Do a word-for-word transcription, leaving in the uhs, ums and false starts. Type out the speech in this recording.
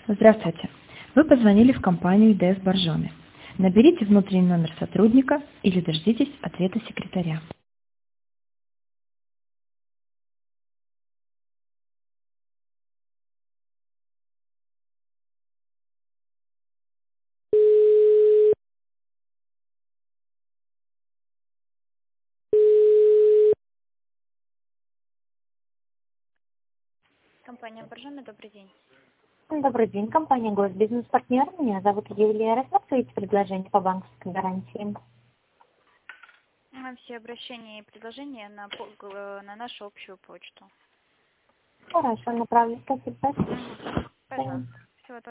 Здравствуйте. Вы позвонили в компанию ДЭС Боржоми. Наберите внутренний номер сотрудника или дождитесь ответа секретаря. Компания Боржоми, добрый день. Добрый день, компания Госбизнес-партнер. Меня зовут Юлия. Рассмотрите предложение по банковской гарантии. А, Все обращения и предложения на, по- г- на нашу общую почту. Хорошо, направлю. Спасибо. Мгм. Пожалуйста.